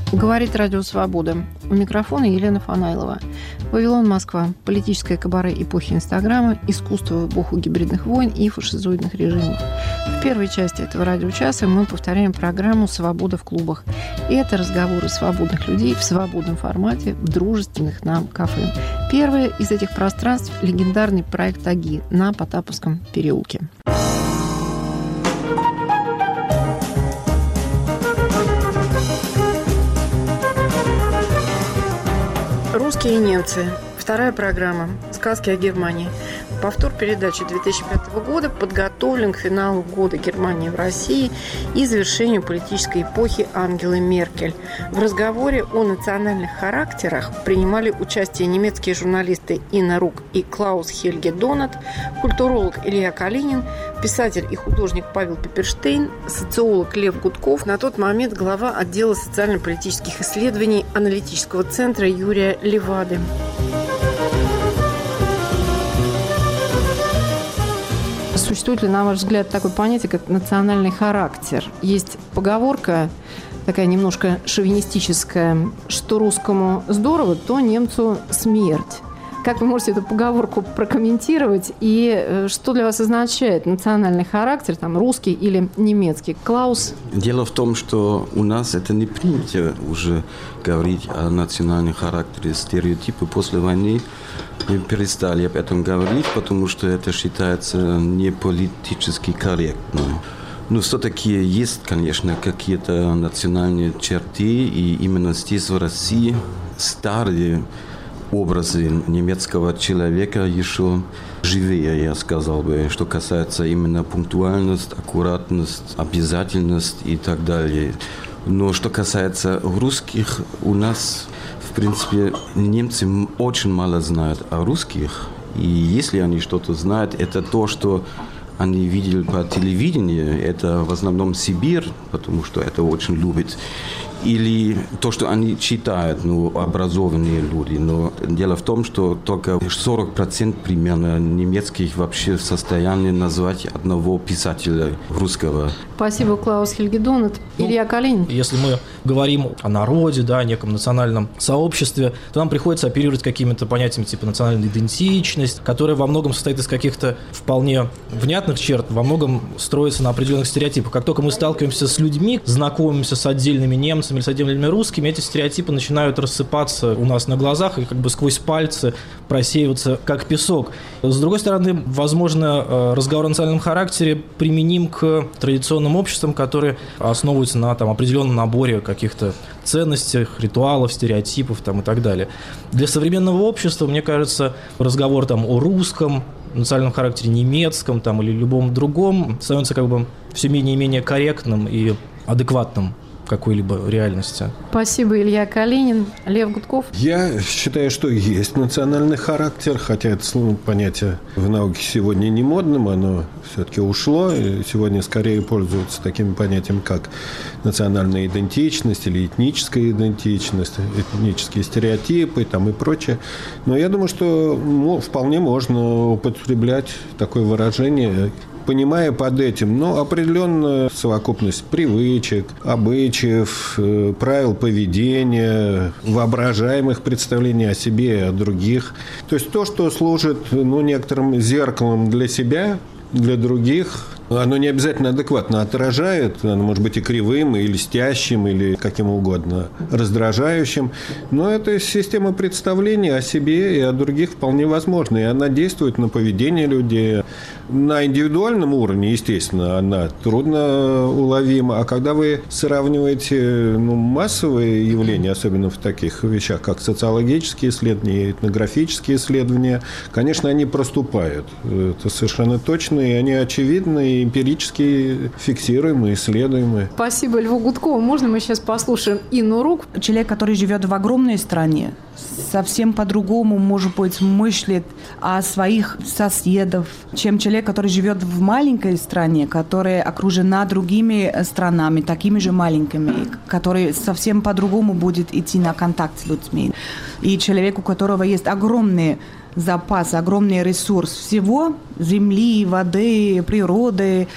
Говорит Радио Свобода. У микрофона Елена Фанайлова. Вавилон, Москва. Политическое кабаре эпохи Инстаграма, искусство в эпоху гибридных войн и фашизоидных режимов. В первой части этого радиочаса мы повторяем программу «Свобода в клубах». И это разговоры свободных людей в свободном формате в дружественных нам кафе. Первое из этих пространств – легендарный проект «Аги» на Потаповском переулке. «Русские и немцы». Вторая программа «Сказки о Германии». Повтор передачи 2005 года подготовлен к финалу года Германии в России и завершению политической эпохи Ангелы Меркель. В разговоре о национальных характерах принимали участие немецкие журналисты Инна Рук и Клаус Хельге Донат, культуролог Илья Калинин, писатель и художник Павел Пепперштейн, социолог Лев Гудков, на тот момент глава отдела социально-политических исследований аналитического центра Юрия Левады. Существует ли, на ваш взгляд, такое понятие, как национальный характер? Есть поговорка, такая немножко шовинистическая, что русскому здорово, то немцу смерть. Как вы можете эту поговорку прокомментировать? И что для вас означает национальный характер, там, русский или немецкий? Клаус? Дело в том, что у нас это не принято уже говорить о национальном характере. Стереотипы после войны мы перестали об этом говорить, потому что это считается не политически корректно. Но все-таки есть, конечно, какие-то национальные черты, и именно здесь, в России, старые образы немецкого человека еще живее, я сказал бы, что касается именно пунктуальность, аккуратность, обязательность и так далее. Но что касается русских, у нас, в принципе, немцы очень мало знают о русских. И если они что-то знают, это то, что они видели по телевидению. Это в основном Сибирь, потому что это очень любят. Или то, что они читают, образованные люди. Но дело в том, что только 40% примерно немецких вообще в состоянии назвать одного писателя русского. Спасибо, Клаус Хельге Донат. Илья Калинин. Если мы говорим о народе, о неком национальном сообществе, то нам приходится оперировать какими-то понятиями типа национальная идентичность, которая во многом состоит из каких-то вполне внятных черт, во многом строится на определенных стереотипах. Как только мы сталкиваемся с людьми, знакомимся с отдельными немцами или с отдельными русскими, эти стереотипы начинают рассыпаться у нас на глазах и как бы сквозь пальцы просеиваться, как песок. С другой стороны, возможно, разговор о национальном характере применим к традиционным обществам, которые основываются на определенном наборе каких-то ценностей, ритуалов, стереотипов и так далее. Для современного общества, мне кажется, разговор о русском, национальном характере немецком или любом другом становится все менее и менее корректным и адекватным какой-либо реальности. Спасибо, Илья Калинин. Лев Гудков. Я считаю, что есть национальный характер, хотя это понятие в науке сегодня не модным, оно все-таки ушло, и сегодня скорее пользуются такими понятиями, как национальная идентичность или этническая идентичность, этнические стереотипы и прочее. Но я думаю, что вполне можно употреблять такое выражение, понимая под этим, определенную совокупность привычек, обычаев, правил поведения, воображаемых представлений о себе и о других. То есть то, что служит некоторым зеркалом для себя, для других, оно не обязательно адекватно отражает, оно может быть и кривым, и льстящим, или каким угодно раздражающим, но эта система представлений о себе и о других вполне возможна, и она действует на поведение людей. На индивидуальном уровне, естественно, она трудно уловима, а когда вы сравниваете массовые явления, особенно в таких вещах, как социологические исследования, этнографические исследования, конечно, они проступают. Это совершенно точно, и они очевидны, и эмпирически фиксируемы, исследуемы. Спасибо Льву Гудкову. Можно мы сейчас послушаем Инну Рук? Человек, который живет в огромной стране, совсем по-другому, может быть, мыслит о своих соседах, чем человек, который живет в маленькой стране, которая окружена другими странами, такими же маленькими, который совсем по-другому будет идти на контакт с людьми. И человек, у которого есть огромный запас, огромный ресурс всего, земли, воды, природы,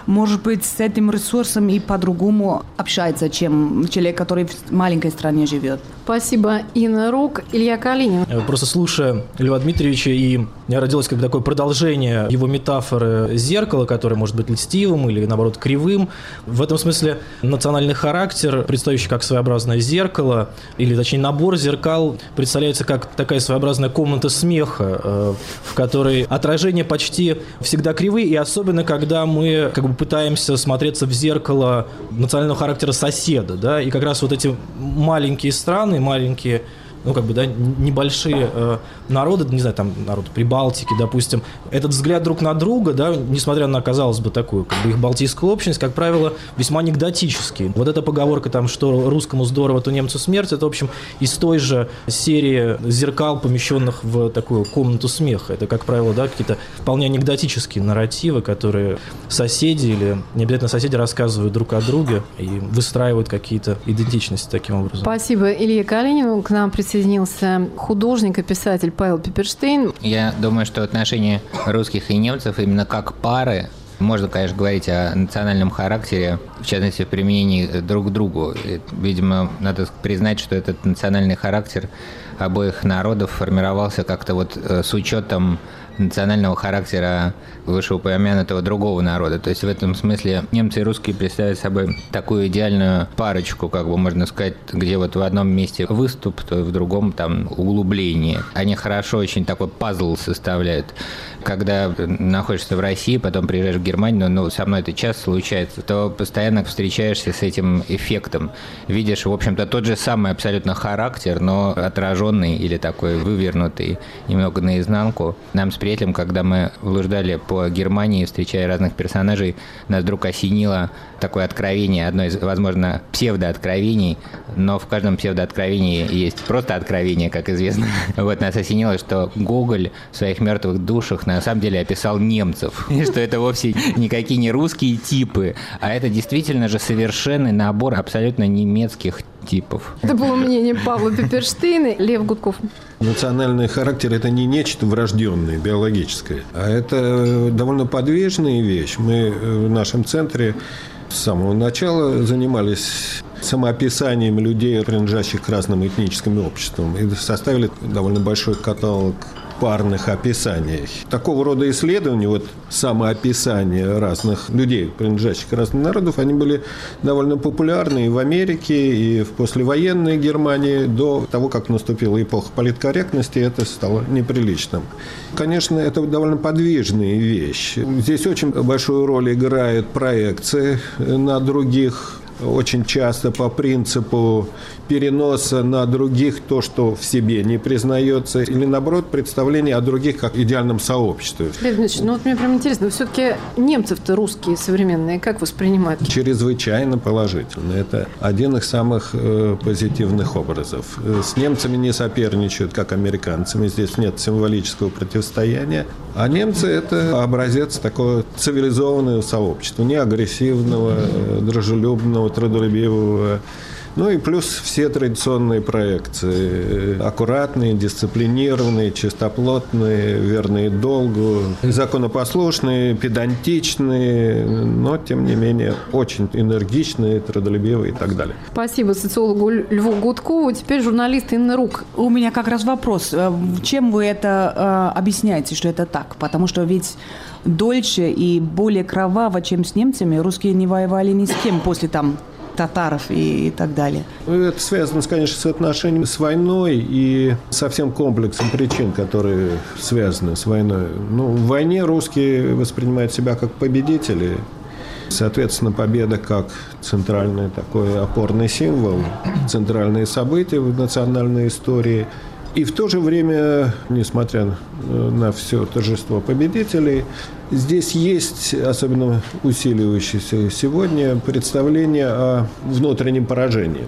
может быть, с этим ресурсом и по-другому общается, чем человек, который в маленькой стране живет. Спасибо, Инна Рук. Илья Калинин. Просто слушая Льва Дмитриевича, и у меня родилось как бы такое продолжение его метафоры зеркала, которое может быть льстивым или, наоборот, кривым. В этом смысле национальный характер, представляющий как своеобразное зеркало, или, точнее, набор зеркал, представляется как такая своеобразная комната смеха, в которой отражения почти всегда кривые, и особенно, когда мы как бы пытаемся смотреться в зеркало национального характера соседа, да, и как раз вот эти маленькие страны, маленькие, ну, как бы, да, небольшие народы, не знаю, там, народ Прибалтики, допустим, этот взгляд друг на друга, да, несмотря на, казалось бы, такую, как бы, их балтийскую общность, как правило, весьма анекдотический. Вот эта поговорка, там, что русскому здорово, то немцу смерть, это, в общем, из той же серии зеркал, помещенных в такую комнату смеха. Это, как правило, да, какие-то вполне анекдотические нарративы, которые соседи или не обязательно соседи рассказывают друг о друге и выстраивают какие-то идентичности таким образом. Спасибо Илье Калинину. К нам присоединился художник и писатель Павел Пиперштейн. Я думаю, что отношения русских и немцев именно как пары, можно, конечно, говорить о национальном характере, в частности, в применении друг к другу. И, видимо, надо признать, что этот национальный характер обоих народов формировался как-то вот с учетом национального характера вышеупомянутого другого народа. То есть в этом смысле немцы и русские представляют собой такую идеальную парочку, как бы можно сказать, где вот в одном месте выступ, то в другом там углубление. Они хорошо очень такой пазл составляют. Когда находишься в России, потом приезжаешь в Германию, ну, со мной это часто случается, то постоянно встречаешься с этим эффектом. Видишь, в общем-то, тот же самый абсолютно характер, но отраженный или такой вывернутый немного наизнанку. Нам с приятелем, когда мы блуждали по Германии, встречая разных персонажей, нас вдруг осенило такое откровение, одно из, возможно, псевдооткровений, но в каждом псевдооткровении есть просто откровение, как известно. Вот нас осенило, что Гоголь в своих «Мертвых душах» на самом деле описал немцев, и что это вовсе никакие не русские типы, а это действительно же совершенный набор абсолютно немецких типов. Это было мнение Павла Пиперштейна. Лев Гудков. Национальный характер – это не нечто врожденное, биологическое, а это довольно подвижная вещь. Мы в нашем центре с самого начала занимались самоописанием людей, принадлежащих к разным этническим обществам, и составили довольно большой каталог парных описаний. Такого рода исследования, вот самоописания разных людей, принадлежащих к разным народам, они были довольно популярны и в Америке, и в послевоенной Германии. До того, как наступила эпоха политкорректности, это стало неприличным. Конечно, это довольно подвижная вещь. Здесь очень большую роль играет проекция на других. Очень часто по принципу переноса на других то, что в себе не признается, или, наоборот, представление о других как идеальном сообществе. Лев Дмитриевич, ну вот мне прям интересно, все-таки немцев-то русские современные как воспринимают? Чрезвычайно положительно. Это один из самых позитивных образов. С немцами не соперничают, как американцами. Здесь нет символического противостояния. А немцы – это образец такого цивилизованного сообщества, не агрессивного, дружелюбного, трудолюбивого. Ну и плюс все традиционные проекции. Аккуратные, дисциплинированные, чистоплотные, верные долгу, законопослушные, педантичные, но, тем не менее, очень энергичные, трудолюбивые и так далее. Спасибо социологу Льву Гудкову. Теперь журналист Инна Рук. У меня как раз вопрос. Чем вы это объясняете, что это так? Потому что ведь дольше и более кроваво, чем с немцами, русские не воевали ни с кем после там татаров и так далее. Это связано, конечно, с отношением с войной и со всем комплексом причин, которые связаны с войной. Ну, в войне русские воспринимают себя как победители. Соответственно, победа как центральный такой опорный символ, центральные события в национальной истории. И в то же время, несмотря на все торжество победителей, здесь есть, особенно усиливающееся сегодня, представление о внутреннем поражении.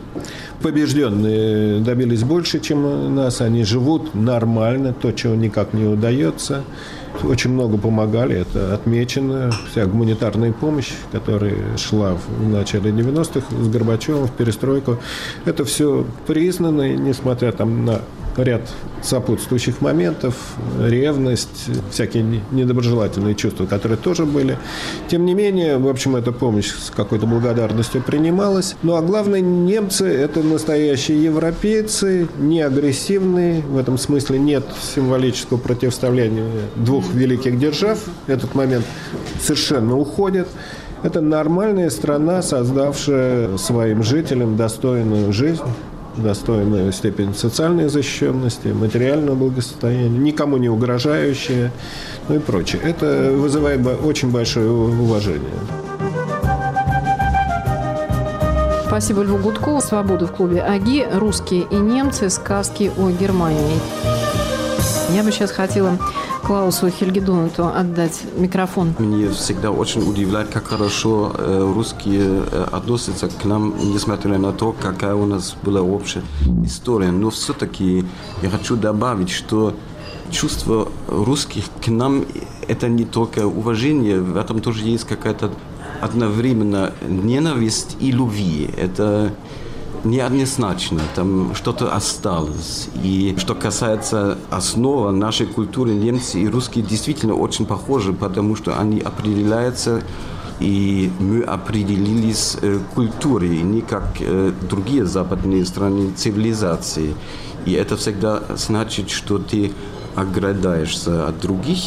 Побежденные добились больше, чем нас, они живут нормально, то, чего никак не удается. Очень много помогали, это отмечено. Вся гуманитарная помощь, которая шла в начале 90-х с Горбачевым в перестройку, это все признано, несмотря там на ряд сопутствующих моментов, ревность, всякие недоброжелательные чувства, которые тоже были. Тем не менее, в общем, эта помощь с какой-то благодарностью принималась. Ну, а главное, немцы – это настоящие европейцы, не агрессивные. В этом смысле нет символического противостояния двух великих держав. Этот момент совершенно уходит. Это нормальная страна, создавшая своим жителям достойную жизнь, достойную степень социальной защищенности, материального благосостояния, никому не угрожающая, ну и прочее. Это вызывает очень большое уважение. Спасибо Льву Гудкову. «Свобода в клубе АГИ. Русские и немцы. Сказки о Германии». Я бы сейчас хотела Клаусу Хельгедонату отдать микрофон. Меня всегда очень удивляет, как хорошо русские относятся к нам, несмотря на то, какая у нас была общая история. Но все-таки я хочу добавить, что чувство русских к нам – это не только уважение, в этом тоже есть какая-то одновременно ненависть и любви. Это неоднозначно, там что-то осталось. И что касается основы нашей культуры, немцы и русские действительно очень похожи, потому что они определяются, и мы определились культурой, не как другие западные страны цивилизации. И это всегда значит, что ты ограждаешься от других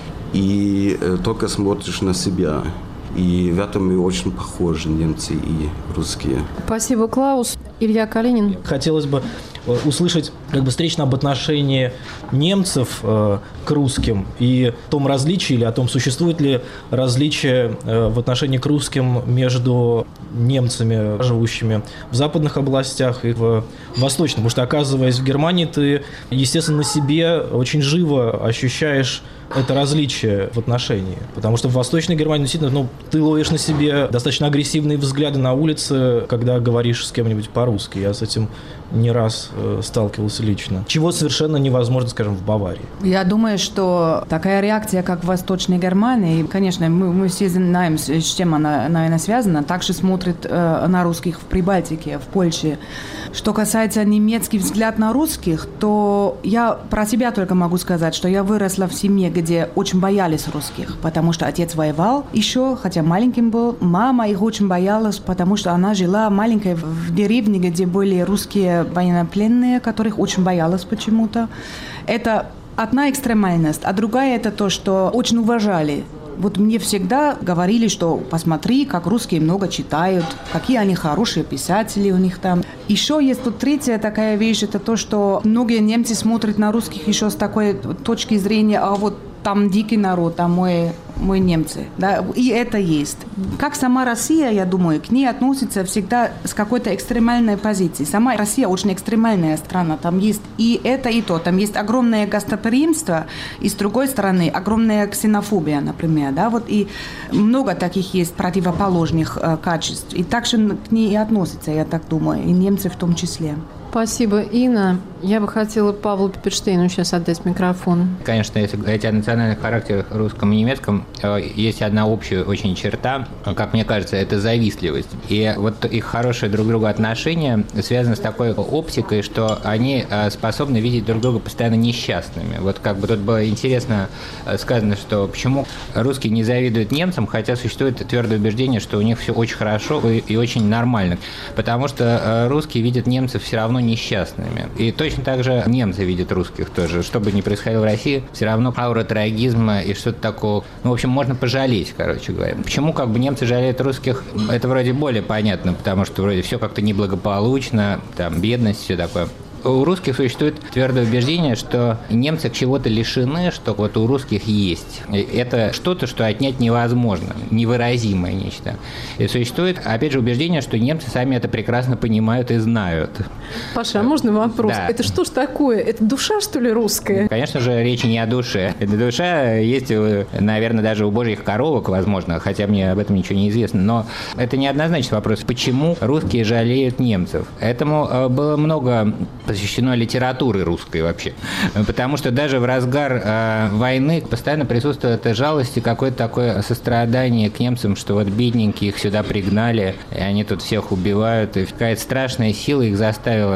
и только смотришь на себя. И в этом мы очень похожи, немцы и русские. Спасибо, Клаус. Илья Калинин. Хотелось бы услышать встречно об отношении немцев к русским и о том различии, или о том, существует ли различие в отношении к русским между немцами, живущими в западных областях и в восточных. Потому что, оказываясь в Германии, ты, естественно, на себе очень живо ощущаешь это различие в отношении. Потому что в Восточной Германии действительно, ты ловишь на себе достаточно агрессивные взгляды на улице, когда говоришь с кем-нибудь по-русски. Я с этим не раз сталкивался лично. Чего совершенно невозможно, скажем, в Баварии. Я думаю, что такая реакция, как в Восточной Германии, конечно, мы все знаем, с чем она, наверное, связана, также смотрят на русских в Прибалтике, в Польше. Что касается немецких взгляд на русских, то я про себя только могу сказать, что я выросла в семье, где очень боялись русских, потому что отец воевал еще, хотя маленьким был. Мама их очень боялась, потому что она жила маленькой в деревне, где были русские военнопленные, которых очень боялась почему-то. Это одна экстремальность, а другая это то, что очень уважали. Вот мне всегда говорили, что посмотри, как русские много читают, какие они хорошие писатели у них там. Еще есть тут третья такая вещь, это то, что многие немцы смотрят на русских еще с такой точки зрения, а вот там дикий народ, а мы немцы. Да? И это есть. Как сама Россия, я думаю, к ней относится всегда с какой-то экстремальной позиции. Сама Россия очень экстремальная страна. Там есть и это, и то. Там есть огромное гостеприимство, и с другой стороны огромная ксенофобия, например. Да? Вот и много таких есть противоположных качеств. И так же к ней и относятся, я так думаю, и немцы в том числе. Спасибо, Инна. Я бы хотела Павлу Пиппельштейну сейчас отдать микрофон. Конечно, если говорить о национальных характерах русском и немецком, есть одна общая очень черта, как мне кажется, это завистливость. И вот их хорошее друг к другу отношение связано с такой оптикой, что они способны видеть друг друга постоянно несчастными. Вот как бы тут было интересно сказано, что почему русские не завидуют немцам, хотя существует твердое убеждение, что у них все очень хорошо и очень нормально. Потому что русские видят немцев все равно несчастными. И точно так же немцы видят русских тоже. Что бы ни происходило в России, все равно аура трагизма и что-то такого. В общем, можно пожалеть, короче говоря. Почему немцы жалеют русских, это вроде более понятно, потому что вроде все как-то неблагополучно, там бедность, все такое. У русских существует твердое убеждение, что немцы чего-то лишены, что вот у русских есть. Это что-то, что отнять невозможно, невыразимое нечто. И существует, опять же, убеждение, что немцы сами это прекрасно понимают и знают. Паша, а можно вопрос? Да. Это что ж такое? Это душа, что ли, русская? Конечно же, речь не о душе. Эта душа есть, наверное, даже у божьих коровок, возможно, хотя мне об этом ничего не известно. Но это неоднозначный вопрос. Почему русские жалеют немцев? Этому было много посвящено литературе русской вообще. Потому что даже в разгар войны постоянно присутствует эта жалость и какое-то такое сострадание к немцам, что вот бедненькие их сюда пригнали, и они тут всех убивают, и какая-то страшная сила их заставила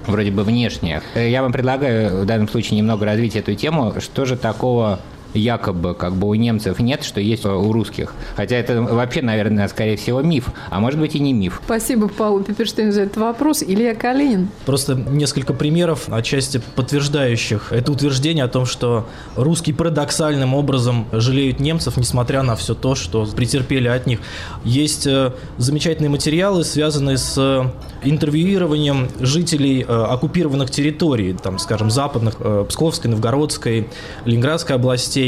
вроде бы внешних. Я вам предлагаю в данном случае немного развить эту тему. Что же такого якобы как бы у немцев нет, что есть у русских? Хотя это вообще, наверное, скорее всего миф, а может быть и не миф. Спасибо, Павел Пиперштейн, за этот вопрос. Илья Калинин. Просто несколько примеров, отчасти подтверждающих это утверждение о том, что русские парадоксальным образом жалеют немцев, несмотря на все то, что претерпели от них. Есть замечательные материалы, связанные с интервьюированием жителей оккупированных территорий, там, скажем, западных, Псковской, Новгородской, Ленинградской областей.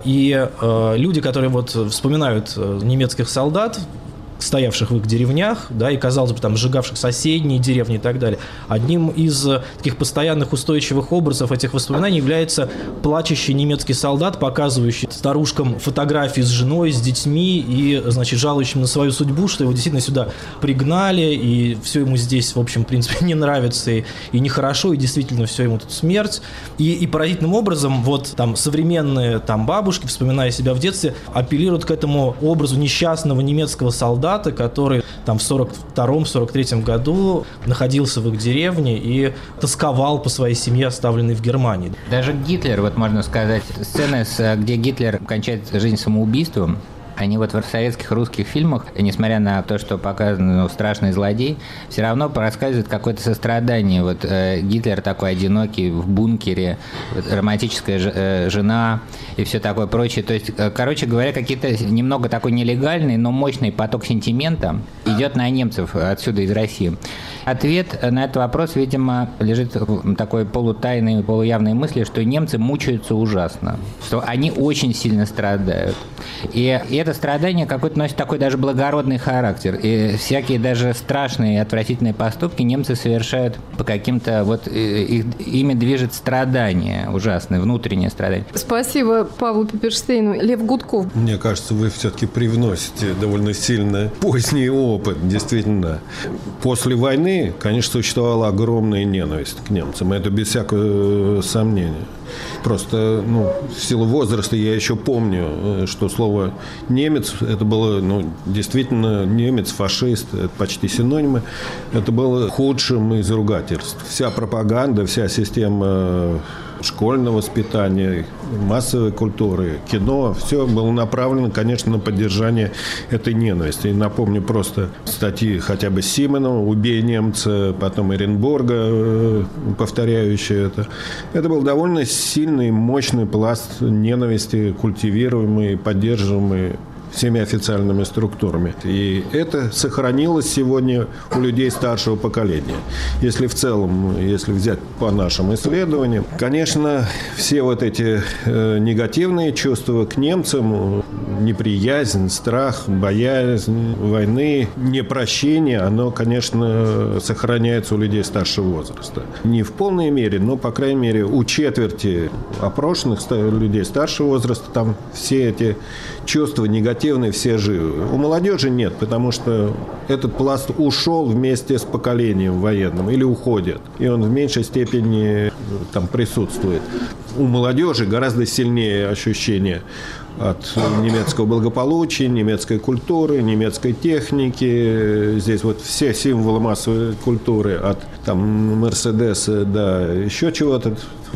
И люди, которые вот вспоминают немецких солдат, стоявших в их деревнях, да, и, казалось бы, там, сжигавших соседние деревни и так далее. Одним из таких постоянных устойчивых образов этих воспоминаний является плачущий немецкий солдат, показывающий старушкам фотографии с женой, с детьми и, значит, жалующим на свою судьбу, что его действительно сюда пригнали, и все ему здесь, в общем, в принципе, не нравится, и нехорошо, и действительно все ему тут смерть. И поразительным образом вот там современные там бабушки, вспоминая себя в детстве, апеллируют к этому образу несчастного немецкого солдата, который там в 1942-1943 году находился в их деревне и тосковал по своей семье, оставленной в Германии. Даже Гитлер, вот можно сказать, сцены, где Гитлер кончает жизнь самоубийством, они вот в советских русских фильмах, несмотря на то, что показан страшный злодей, все равно рассказывает какое-то сострадание. Вот Гитлер такой одинокий в бункере, романтическая жена и все такое прочее. То есть, короче говоря, какие-то немного такой нелегальный, но мощный поток сентимента идет на немцев отсюда, из России. Ответ на этот вопрос, видимо, лежит в такой полутайной, полуявной мысли, что немцы мучаются ужасно, что они очень сильно страдают. И это страдание какой-то носит такой даже благородный характер. И всякие даже страшные и отвратительные поступки немцы совершают по каким-то вот ими движет страдание ужасное, внутреннее страдание. Спасибо Павлу Пиперштейну. Лев Гудков. Мне кажется, вы все-таки привносите довольно сильно поздний опыт. Действительно, после войны, конечно, существовала огромная ненависть к немцам. Это без всякого сомнения. Просто, в силу возраста я еще помню, что слово «немец» это было, действительно, немец, фашист, это почти синонимы. Это было худшим из ругательств. Вся пропаганда, вся система школьного воспитания, массовой культуры, кино, все было направлено, конечно, на поддержание этой ненависти. И напомню просто статьи хотя бы Симонова «Убей немца», потом Эренбурга, повторяющие это. Это был довольно сильный, мощный пласт ненависти, культивируемый, поддерживаемый всеми официальными структурами. И это сохранилось сегодня у людей старшего поколения. Если в целом, если взять по нашим исследованиям, конечно, все вот эти негативные чувства к немцам, неприязнь, страх, боязнь войны, непрощение, оно, конечно, сохраняется у людей старшего возраста. Не в полной мере, но, по крайней мере, у четверти опрошенных людей старшего возраста там все эти чувства негативные все живы. У молодежи нет, потому что этот пласт ушел вместе с поколением военным или уходит, и он в меньшей степени там присутствует. У молодежи гораздо сильнее ощущение от немецкого благополучия, немецкой культуры, немецкой техники. Здесь вот все символы массовой культуры, от там Мерседеса до еще чего-то,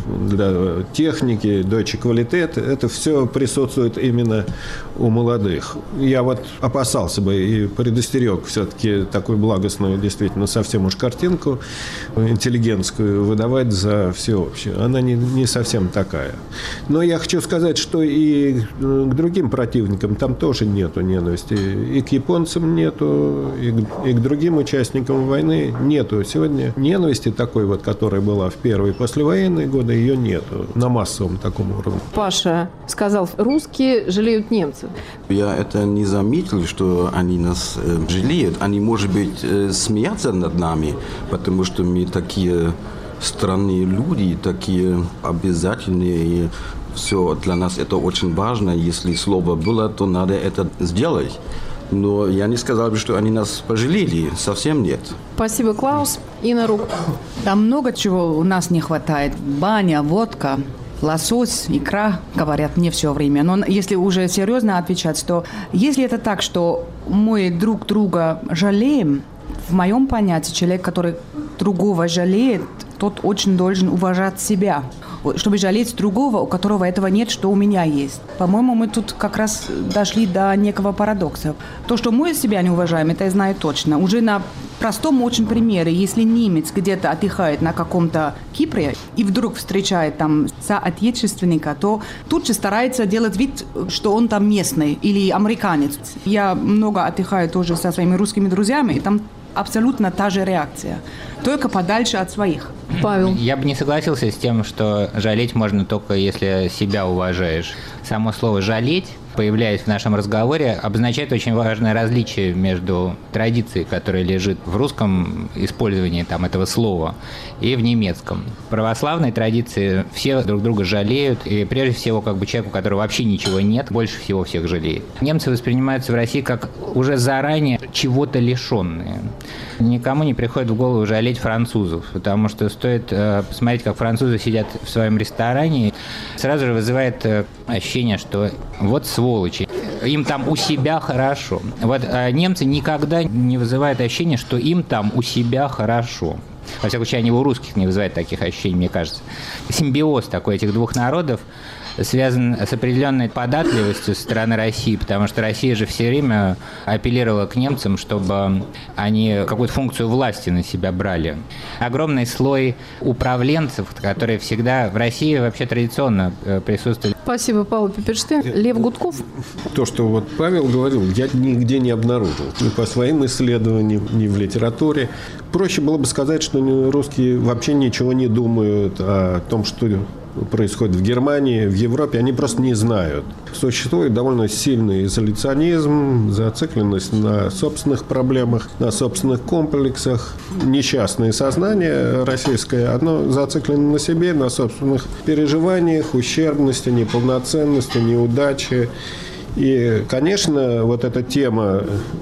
для техники, Deutsche Qualität, это все присутствует именно у молодых. Я вот опасался бы и предостерег все-таки такую благостную, действительно, совсем уж картинку интеллигентскую выдавать за всеобщее. Она не совсем такая. Но я хочу сказать, что и к другим противникам там тоже нету ненависти. И к японцам нету, и к другим участникам войны нету. Сегодня ненависти такой вот, которая была в первые послевоенные годы, ее нету на массовом таком уровне. Паша сказал, русские жалеют немцев. Я это не заметил, что они нас жалеют. Они, может быть, смеются над нами, потому что мы такие странные люди, такие обязательные. И все для нас это очень важно. Если слово было, то надо это сделать. Но я не сказал бы, что они нас пожалели. Совсем нет. Спасибо, Клаус. Инна Рук. Там много чего у нас не хватает. Баня, водка, лосось, икра, говорят мне все время. Но если уже серьезно отвечать, то если это так, что мы друг друга жалеем, в моем понятии человек, который другого жалеет, тот очень должен уважать себя, чтобы жалеть другого, у которого этого нет, что у меня есть. По-моему, мы тут как раз дошли до некого парадокса. То, что мы себя не уважаем, это я знаю точно. Уже на простом очень примере, если немец где-то отдыхает на каком-то Кипре и вдруг встречает там соотечественника, то тут же старается делать вид, что он там местный или американец. Я много отдыхаю тоже со своими русскими друзьями, и там абсолютно та же реакция, только подальше от своих. Павел. Я бы не согласился с тем, что жалеть можно только если себя уважаешь. Само слово «жалеть», появляясь в нашем разговоре, обозначает очень важное различие между традицией, которая лежит в русском использовании этого слова, и в немецком. В православной традиции все друг друга жалеют, и прежде всего человек, у которого вообще ничего нет, больше всего всех жалеет. Немцы воспринимаются в России как уже заранее чего-то лишенные. Никому не приходит в голову жалеть французов, потому что стоит посмотреть, как французы сидят в своем ресторане, сразу же вызывает ощущение, что вот сволочи, им там у себя хорошо. Вот немцы никогда не вызывают ощущение, что им там у себя хорошо. Во всяком случае, они у русских не вызывают таких ощущений, мне кажется. Симбиоз такой этих двух народов связан с определенной податливостью со стороны России, потому что Россия же все время апеллировала к немцам, чтобы они какую-то функцию власти на себя брали. Огромный слой управленцев, которые всегда в России вообще традиционно присутствуют. Спасибо, Павел Пепперштейн. Лев Гудков. То, что вот Павел говорил, я нигде не обнаружил. Ни по своим исследованиям, ни в литературе. Проще было бы сказать, что русские вообще ничего не думают о том, что происходит в Германии, в Европе, они просто не знают. Существует довольно сильный изоляционизм, зацикленность на собственных проблемах, на собственных комплексах. Несчастное сознание российское, оно зациклено на себе, на собственных переживаниях, ущербности, неполноценности, неудачи. И, конечно, вот эта тема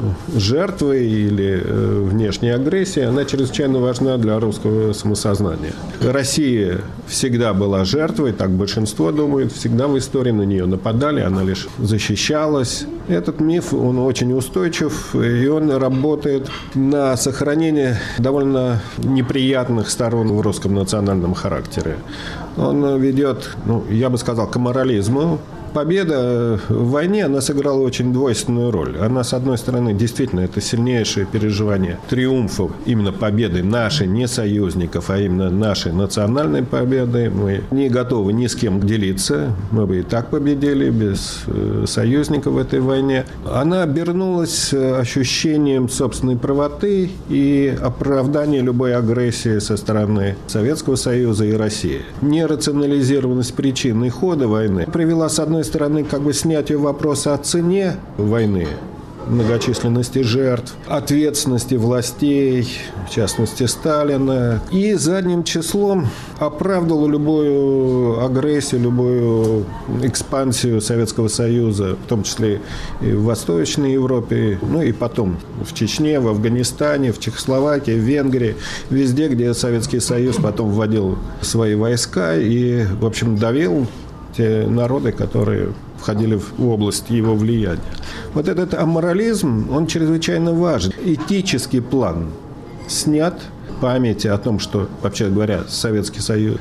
жертвы или внешней агрессии, она чрезвычайно важна для русского самосознания. Россия всегда была жертвой, так большинство думает, всегда в истории на нее нападали, она лишь защищалась. Этот миф, он очень устойчив, и он работает на сохранение довольно неприятных сторон в русском национальном характере. Он ведет, я бы сказал, к аморализму. Победа в войне, она сыграла очень двойственную роль. Она, с одной стороны, действительно, это сильнейшее переживание триумфов, именно победы нашей, не союзников, а именно нашей национальной победы. Мы не готовы ни с кем делиться. Мы бы и так победили без союзников в этой войне. Она обернулась ощущением собственной правоты и оправдания любой агрессии со стороны Советского Союза и России. Нерационализированность причин и хода войны привела, с одной стороны, снятию вопроса о цене войны, многочисленности жертв, ответственности властей, в частности Сталина, и задним числом оправдывал любую агрессию, любую экспансию Советского Союза, в том числе и в Восточной Европе, и потом в Чечне, в Афганистане, в Чехословакии, в Венгрии, везде, где Советский Союз потом вводил свои войска и, в общем, давил те народы, которые входили в область его влияния. Вот этот аморализм, он чрезвычайно важен. Этический план снят, памяти о том, что, вообще говоря, Советский Союз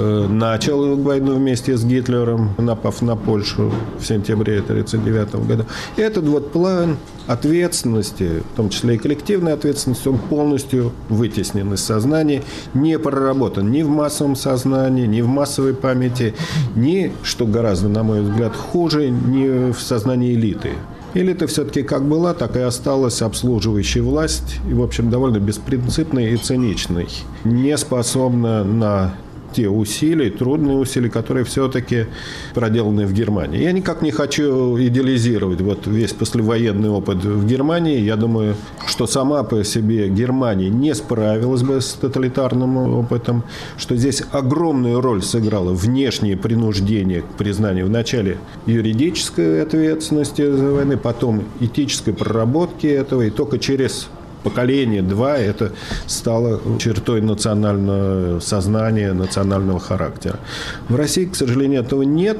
начал войну вместе с Гитлером, напав на Польшу в сентябре 1939 года. И этот вот план ответственности, в том числе и коллективной ответственности, он полностью вытеснен из сознания, не проработан ни в массовом сознании, ни в массовой памяти, ни, что гораздо, на мой взгляд, хуже, ни в сознании элиты. Элита все-таки как была, так и осталась обслуживающей власть и, в общем, довольно беспринципной и циничной, не способна на те усилия, трудные усилия, которые все-таки проделаны в Германии. Я никак не хочу идеализировать весь послевоенный опыт в Германии. Я думаю, что сама по себе Германия не справилась бы с тоталитарным опытом, что здесь огромную роль сыграло внешнее принуждение к признанию вначале юридической ответственности за войну, потом этической проработки этого, и только через поколение-два это стало чертой национального сознания, национального характера. В России, к сожалению, этого нет.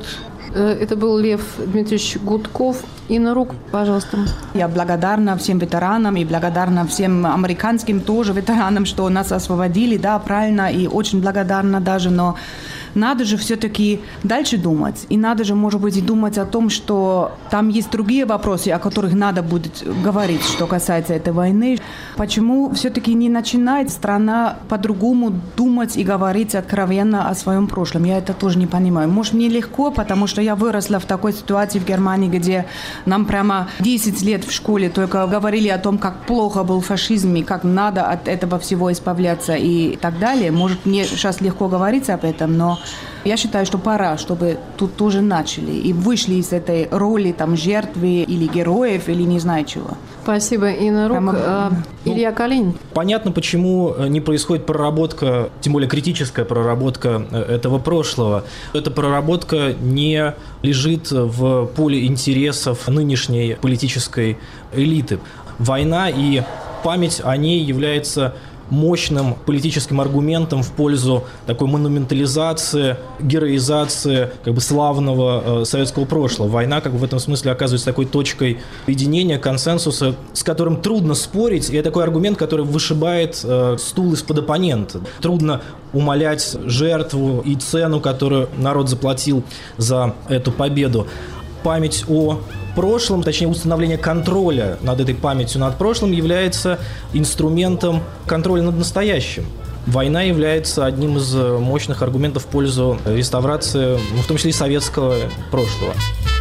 Это был Лев Дмитриевич Гудков. Инна Рук, пожалуйста. Я благодарна всем ветеранам и благодарна всем американским тоже ветеранам, что нас освободили, да, правильно, и очень благодарна даже, но надо же все-таки дальше думать. И надо же, может быть, и думать о том, что там есть другие вопросы, о которых надо будет говорить, что касается этой войны. Почему все-таки не начинает страна по-другому думать и говорить откровенно о своем прошлом? Я это тоже не понимаю. Может, мне легко, потому что я выросла в такой ситуации в Германии, где нам прямо 10 лет в школе только говорили о том, как плохо был фашизм и как надо от этого всего избавляться и так далее. Может, мне сейчас легко говорить об этом, но я считаю, что пора, чтобы тут тоже начали и вышли из этой роли там жертвы или героев, или не знаю чего. Спасибо, Инна Рук. Илья Калинин. Понятно, почему не происходит проработка, тем более критическая проработка этого прошлого. Эта проработка не лежит в поле интересов нынешней политической элиты. Война и память о ней является мощным политическим аргументом в пользу такой монументализации, героизации как бы славного советского прошлого. Война как бы в этом смысле оказывается такой точкой единения, консенсуса, с которым трудно спорить, и это такой аргумент, который вышибает стул из-под оппонента. Трудно умалять жертву и цену, которую народ заплатил за эту победу. Память о прошлом, точнее установление контроля над этой памятью над прошлым является инструментом контроля над настоящим. Война является одним из мощных аргументов в пользу реставрации, в том числе и советского прошлого.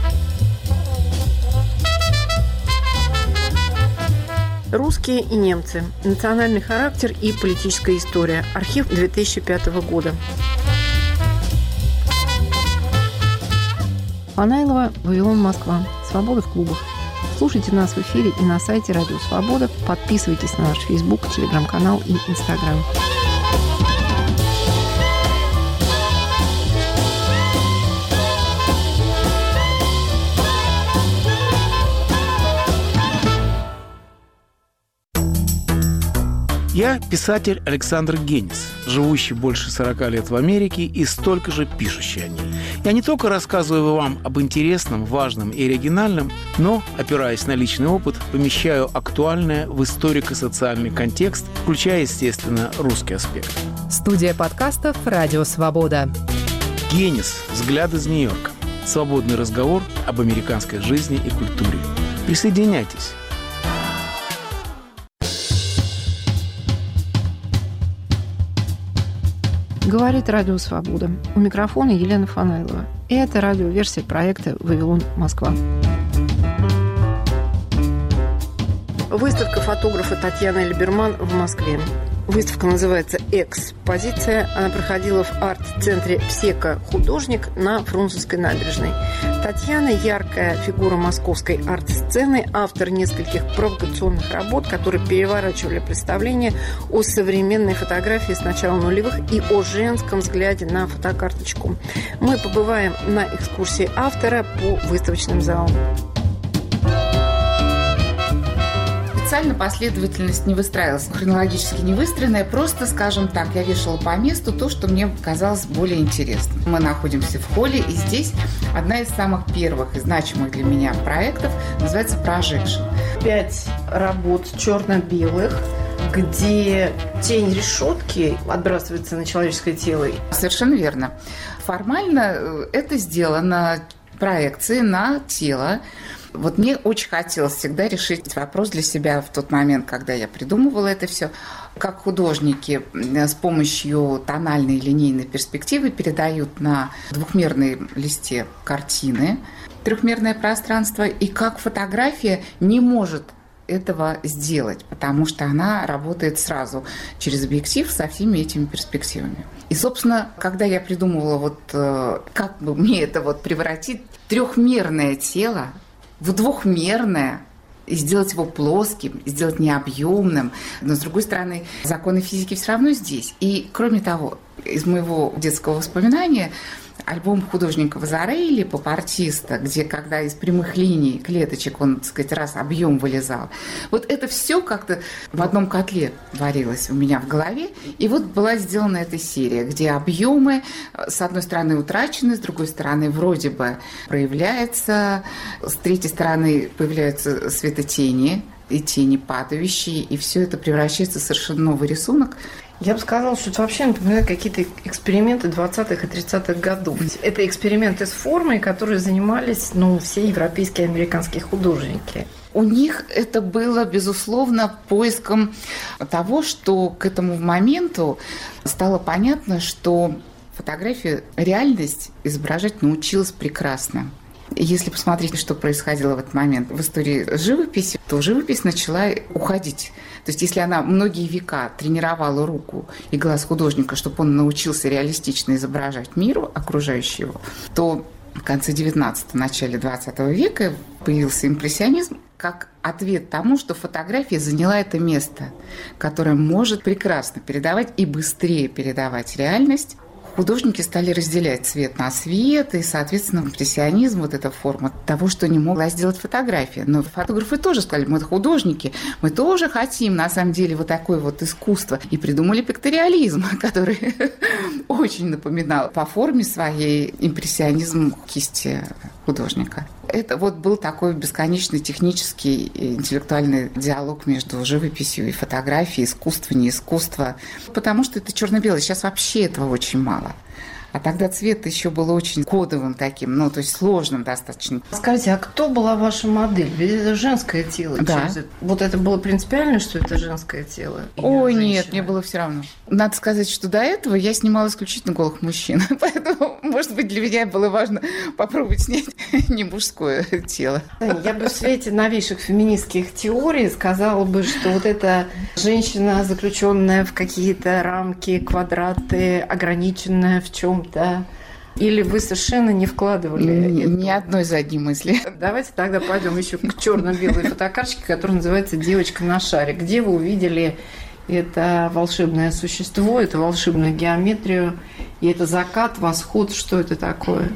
Русские и немцы. Национальный характер и политическая история. Архив 2005 года. Фанайлова, Вавилон, Москва. Свобода в клубах. Слушайте нас в эфире и на сайте Радио Свобода. Подписывайтесь на наш Facebook, Телеграм-канал и Инстаграм. Я писатель Александр Генис, живущий больше 40 лет в Америке и столько же пишущий о ней. Я не только рассказываю вам об интересном, важном и оригинальном, но, опираясь на личный опыт, помещаю актуальное в историко-социальный контекст, включая, естественно, русский аспект. Студия подкастов «Радио Свобода». Генис. Взгляд из Нью-Йорка. Свободный разговор об американской жизни и культуре. Присоединяйтесь. Говорит Радио Свобода. У микрофона Елена Фанайлова. И это радиоверсия проекта «Вавилон, Москва». Выставка фотографа Татьяны Либерман в Москве. Выставка называется «Экспозиция». Она проходила в арт-центре «Всека. Художник» на Фрунзенской набережной. Татьяна – яркая фигура московской арт-сцены, автор нескольких провокационных работ, которые переворачивали представление о современной фотографии с начала нулевых и о женском взгляде на фотокарточку. Мы побываем на экскурсии автора по выставочным залам. Специально последовательность не выстраивалась, хронологически не выстроенная, просто, скажем так, я вешала по месту то, что мне казалось более интересным. Мы находимся в холле, и здесь одна из самых первых и значимых для меня проектов называется «Projection». 5 работ черно-белых, где тень решетки отбрасывается на человеческое тело. Совершенно верно. Формально это сделано проекцией на тело. Вот мне очень хотелось всегда решить вопрос для себя в тот момент, когда я придумывала это все. Как художники с помощью тональной и линейной перспективы передают на двухмерном листе картины трехмерное пространство, и как фотография не может этого сделать, потому что она работает сразу через объектив со всеми этими перспективами. И, собственно, когда я придумывала, как бы мне это превратить трехмерное тело в двухмерное, и сделать его плоским, сделать необъемным. Но, с другой стороны, законы физики все равно здесь. И, кроме того, из моего детского воспоминания альбом художника Вазарелли «Поп-артиста», где когда из прямых линий, клеточек, он, так сказать, раз объем вылезал. Вот это все как-то в одном котле варилось у меня в голове. И вот была сделана эта серия, где объемы, с одной стороны, утрачены, с другой стороны, вроде бы проявляется, с третьей стороны, появляются светотени и тени падающие, и все это превращается в совершенно новый рисунок. Я бы сказала, что это вообще напоминает какие-то эксперименты 20-х и 30-х годов. Это эксперименты с формой, которые занимались все европейские и американские художники. У них это было, безусловно, поиском того, что к этому моменту стало понятно, что фотография реальность изображать научилась прекрасно. Если посмотреть, что происходило в этот момент в истории живописи, то живопись начала уходить. То есть если она многие века тренировала руку и глаз художника, чтобы он научился реалистично изображать мир окружающий его, то в конце 19-го, начале 20 века появился импрессионизм как ответ тому, что фотография заняла это место, которое может прекрасно передавать и быстрее передавать реальность. Художники стали разделять цвет на свет, и, соответственно, импрессионизм, вот эта форма того, что не могла сделать фотография. Но фотографы тоже сказали, мы художники, мы тоже хотим, на самом деле, вот такое вот искусство. И придумали пикториализм, который очень напоминал по форме своей импрессионизм кисти художника. Это вот был такой бесконечный технический и интеллектуальный диалог между живописью и фотографией, искусство, не искусство. Потому что это черно-белое. Сейчас вообще этого очень мало. А тогда цвет еще был очень кодовым таким, то есть сложным достаточно. Скажите, а кто была ваша модель? Ведь это женское тело. Да. Вот это было принципиально, что это женское тело? Ой, нет, мне было все равно. Надо сказать, что до этого я снимала исключительно голых мужчин. Поэтому, может быть, для меня было важно попробовать снять не мужское тело. Я бы в свете новейших феминистских теорий сказала бы, что вот эта женщина, заключенная в какие-то рамки, квадраты, ограниченная в чем-то, или вы совершенно не вкладывали ни одной задней мысли. Давайте тогда пойдем еще к черно-белой фотокарточке, которая называется «Девочка на шаре». Где вы увидели это волшебное существо, эту волшебную геометрию, и это закат, восход, что это такое?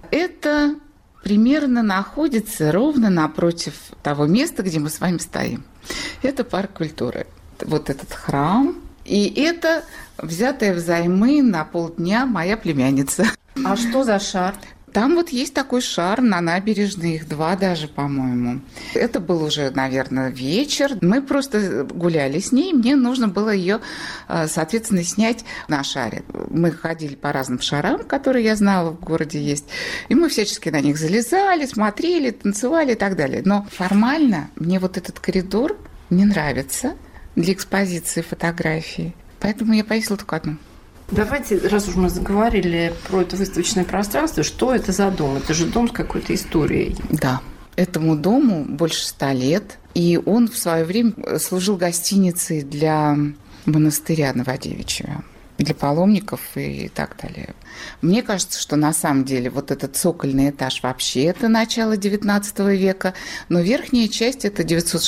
Это примерно находится ровно напротив того места, где мы с вами стоим. Это парк культуры. Вот этот храм. И это взятая взаймы на полдня моя племянница. А что за шар? Там вот есть такой шар на набережной, их 2 даже, по-моему. Это был уже, наверное, вечер. Мы просто гуляли с ней, мне нужно было ее, соответственно, снять на шаре. Мы ходили по разным шарам, которые я знала в городе есть, и мы всячески на них залезали, смотрели, танцевали и так далее. Но формально мне вот этот коридор не нравится для экспозиции фотографий, поэтому я повесила только одну. Давайте, раз уж мы заговорили про это выставочное пространство, что это за дом? Это же дом с какой-то историей. Да, этому дому больше 100 лет, и он в свое время служил гостиницей для монастыря Новодевичьего, для паломников и так далее. Мне кажется, что на самом деле вот этот цокольный этаж вообще это начало XIX века, но верхняя часть это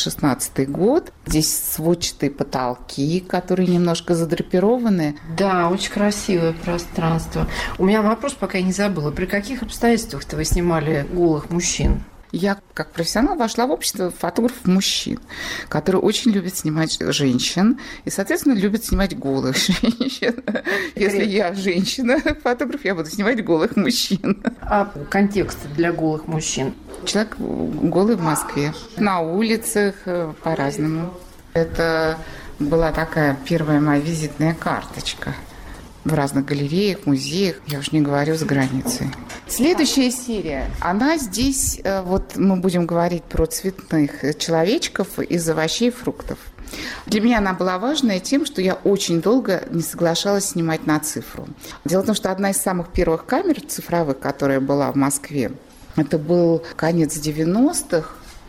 916 год. Здесь сводчатые потолки, которые немножко задрапированы. Да, очень красивое пространство. У меня вопрос, пока я не забыла. При каких обстоятельствах-то вы снимали голых мужчин? Я, как профессионал, вошла в общество фотографов-мужчин, которые очень любят снимать женщин и, соответственно, любят снимать голых женщин. Если я женщина-фотограф, я буду снимать голых мужчин. А контекст для голых мужчин? Человек голый в Москве, на улицах, по-разному. Это была такая первая моя визитная карточка. В разных галереях, музеях, я уж не говорю за границей. Следующая серия, она здесь, вот мы будем говорить про цветных человечков из овощей и фруктов. Для меня она была важная тем, что я очень долго не соглашалась снимать на цифру. Дело в том, что одна из самых первых камер цифровых, которая была в Москве, это был конец 90-х,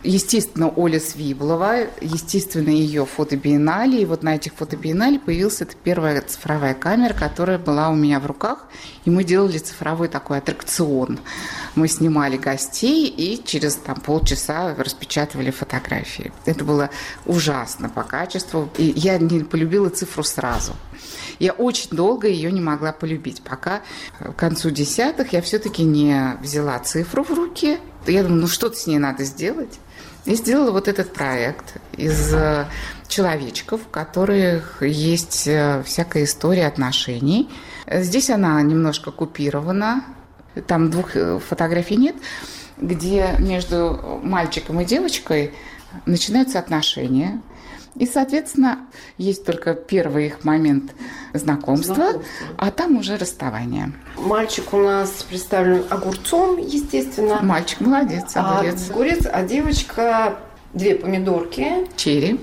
Естественно, Оля Свиблова, естественно, ее фотобиеннале. И вот на этих фотобиеннале появилась эта первая цифровая камера, которая была у меня в руках. И мы делали цифровой такой аттракцион. Мы снимали гостей и через полчаса распечатывали фотографии. Это было ужасно по качеству. И я не полюбила цифру сразу. Я очень долго ее не могла полюбить, пока к концу 10-х я все-таки не взяла цифру в руки. Я думаю, что-то с ней надо сделать. И сделала вот этот проект из человечков, в которых есть всякая история отношений. Здесь она немножко купирована. Там 2 фотографий нет, где между мальчиком и девочкой начинаются отношения. И, соответственно, есть только первый их момент знакомства, а там уже расставание. Мальчик у нас представлен огурцом, естественно. Мальчик молодец, огурец. А девочка 2 помидорки. Черри.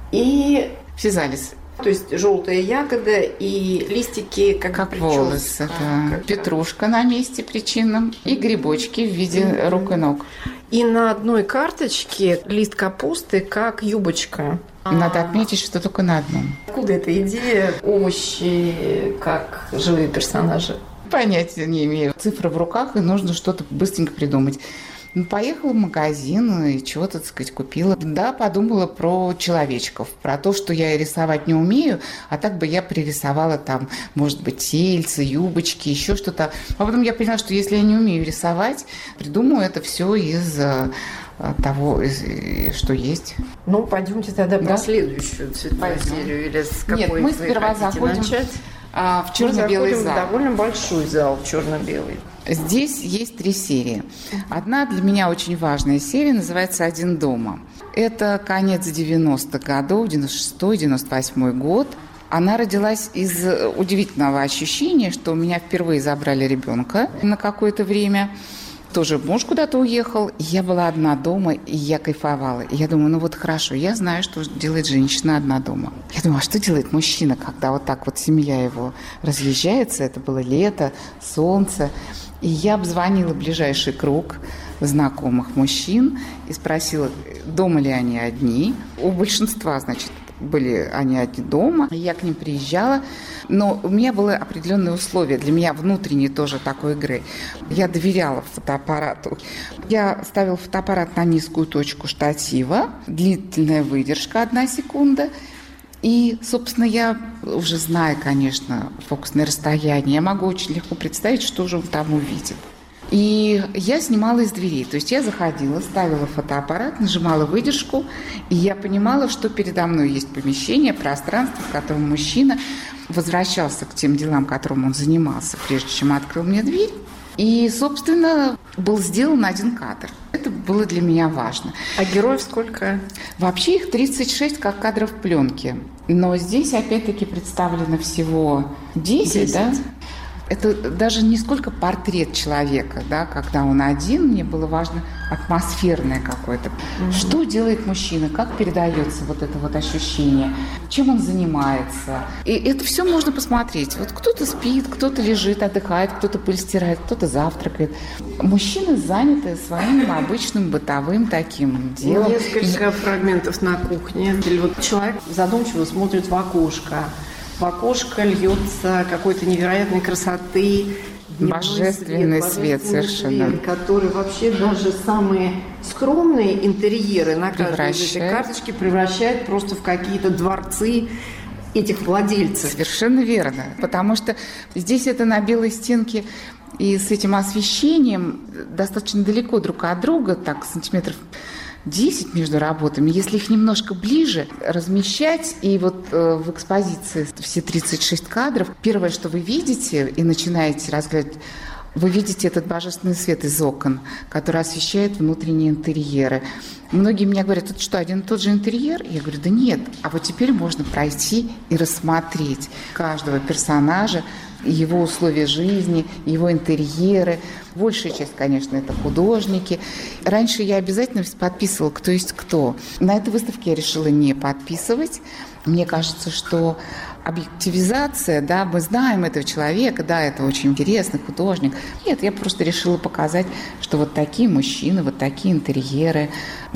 И физалис. То есть желтая ягода и листики как волосы. Да. Петрушка на месте причинном и грибочки в виде рук и ног. И на одной карточке лист капусты как юбочка. Надо отметить, что только на одном. Откуда эта идея? Овощи как живые персонажи? Понятия не имею. Цифры в руках, и нужно что-то быстренько придумать. Поехала в магазин и чего-то, так сказать, купила. Да, подумала про человечков, про то, что я рисовать не умею, а так бы я пририсовала там, может быть, тельцы, юбочки, еще что-то. А потом я поняла, что если я не умею рисовать, придумаю это все из того, что есть. Ну, пойдемте тогда про следующую цветную серию. Или с какой? Нет, мы сперва заходим в черно-белый зал. Довольно большой зал черно-белый. Здесь есть 3 серии. Одна для меня очень важная серия называется «Один дома». Это конец 90-х годов, 96-98 год. Она родилась из удивительного ощущения, что у меня впервые забрали ребенка на какое-то время. Тоже муж куда-то уехал, и я была одна дома, и я кайфовала. И я думаю, хорошо, я знаю, что делает женщина одна дома. Я думаю, а что делает мужчина, когда вот так вот семья его разъезжается? Это было лето, солнце. И я обзвонила ближайший круг знакомых мужчин и спросила, дома ли они одни. У большинства, значит, были они одни дома. Я к ним приезжала, но у меня было определенные условия. Для меня внутренней тоже такой игры. Я доверяла фотоаппарату. Я ставила фотоаппарат на низкую точку штатива. Длительная выдержка 1 секунда. И, собственно, я уже знаю, конечно, фокусное расстояние. Я могу очень легко представить, что же он там увидит. И я снимала из дверей. То есть я заходила, ставила фотоаппарат, нажимала выдержку, и я понимала, что передо мной есть помещение, пространство, в котором мужчина возвращался к тем делам, которым он занимался, прежде чем открыл мне дверь. И, собственно, был сделан 1 кадр. Это было для меня важно. А героев сколько? Вообще их 36, как кадров пленки. Но здесь, опять-таки, представлено всего 10. Да? Это даже не сколько портрет человека, да, когда он один, мне было важно атмосферное какое-то. Что делает мужчина, как передается вот это вот ощущение, чем он занимается. И это все можно посмотреть. Вот кто-то спит, кто-то лежит, отдыхает, кто-то пыль стирает, кто-то завтракает. Мужчины заняты своим обычным бытовым таким делом. Несколько фрагментов на кухне. Или вот человек задумчиво смотрит в окошко. В окошко льется какой-то невероятной красоты, божественный свет совершенно, который вообще даже самые скромные интерьеры на каждой из этой карточки превращает просто в какие-то дворцы этих владельцев. Совершенно верно, потому что здесь это на белой стенке и с этим освещением достаточно далеко друг от друга, так сантиметров 10 между работами, если их немножко ближе размещать, и вот в экспозиции все 36 кадров, первое, что вы видите и начинаете разглядывать, вы видите этот божественный свет из окон, который освещает внутренние интерьеры. Многие мне говорят, это что, один и тот же интерьер? Я говорю, да нет. А вот теперь можно пройти и рассмотреть каждого персонажа, его условия жизни, его интерьеры. Большая часть, конечно, это художники. Раньше я обязательно подписывала, кто есть кто. На этой выставке я решила не подписывать. Мне кажется, что объективизация, да, мы знаем этого человека, да, это очень интересный художник. Нет, я просто решила показать, что вот такие мужчины, вот такие интерьеры, вот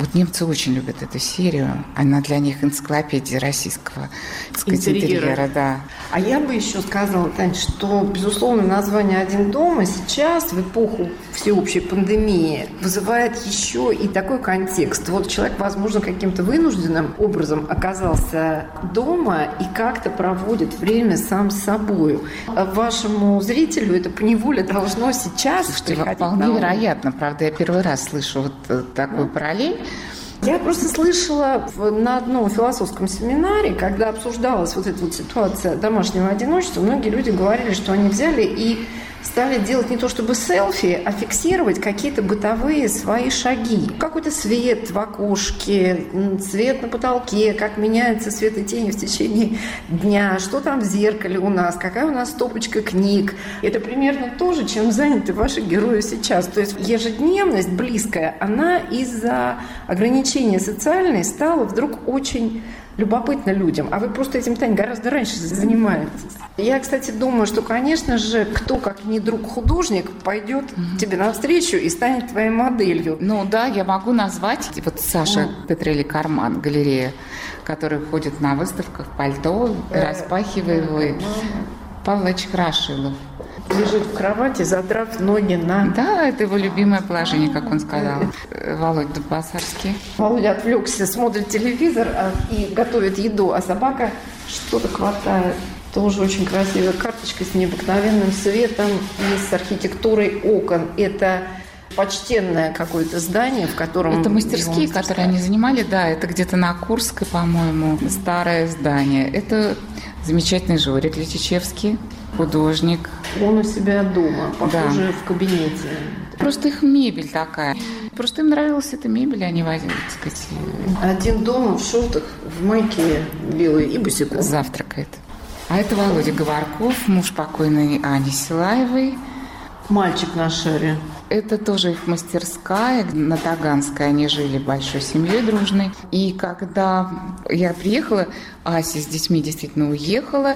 Вот немцы очень любят эту серию. Она для них энциклопедия российского интерьера. Да. А я бы еще сказала, Тань, что, безусловно, название «Один дома» сейчас, в эпоху всеобщей пандемии, вызывает еще и такой контекст. Вот человек, возможно, каким-то вынужденным образом оказался дома и как-то проводит время сам с собой. Вашему зрителю это поневоле должно сейчас приходить вполне вероятно. Правда, я первый раз слышу вот такую параллель. Я просто слышала на одном философском семинаре, когда обсуждалась вот эта вот ситуация домашнего одиночества, многие люди говорили, что они взяли и стали делать не то чтобы селфи, а фиксировать какие-то бытовые свои шаги. Какой-то свет в окошке, свет на потолке, как меняется свет и тени в течение дня, что там в зеркале у нас, какая у нас стопочка книг. Это примерно то же, чем заняты ваши герои сейчас. То есть ежедневность близкая, она из-за ограничения социальной стала вдруг очень любопытно людям. А вы просто этим, Тань, гораздо раньше занимаетесь. Я, кстати, думаю, что, конечно же, кто, как не друг-художник, пойдет тебе навстречу и станет твоей моделью. Ну да, я могу назвать. Вот Саша Петрелли Карман, галерея, которая ходит на выставках пальто, распахивая его. Павлович Крашилов. Лежит в кровати, задрав ноги на... Да, это его любимое положение, как он сказал. Володя Дубасарский. Володя отвлекся, смотрит телевизор и готовит еду, а собака что-то хватает. Тоже очень красивая карточка с необыкновенным светом и с архитектурой окон. Это почтенное какое-то здание, в котором... Это мастерские, которые они занимали, да, это где-то на Курской, по-моему, старое здание. Это замечательный Жорик Летичевский, художник. Он у себя дома, похоже, да. В кабинете. Просто их мебель такая. Просто им нравилась эта мебель, они возили, так сказать. Один дома в шортах, в майке белой и босиком. Завтракает. А это Володя Говорков, муж покойной Ани Силаевой. Мальчик на шаре. Это тоже их мастерская. На Таганской они жили большой семьей дружной. И когда я приехала, Ася с детьми действительно уехала.